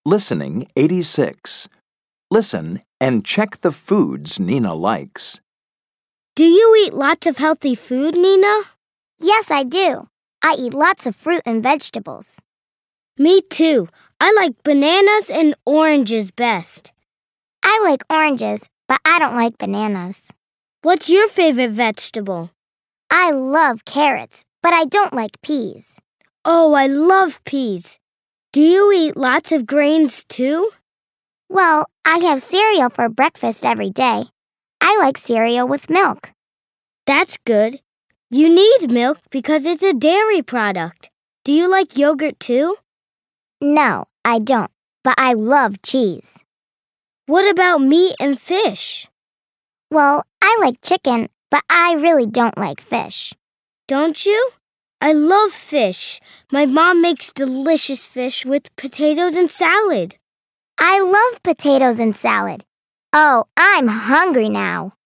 Listening 86. Listen and check the foods Nina likes. Do you eat lots of healthy food, Nina? Yes, I do. I eat lots of fruit and vegetables. Me too. I like bananas and oranges best. I like oranges, but I don't like bananas. What's your favorite vegetable? I love carrots, but I don't like peas. Oh, I love peas. Do you eat lots of grains too? Well, I have cereal for breakfast every day. I like cereal with milk. That's good. You need milk because it's a dairy product. Do you like yogurt too? No, I don't, but I love cheese. What about meat and fish? Well, I like chicken, but I really don't like fish. Don't you? I love fish. My mom makes delicious fish with potatoes and salad. I love potatoes and salad. Oh, I'm hungry now.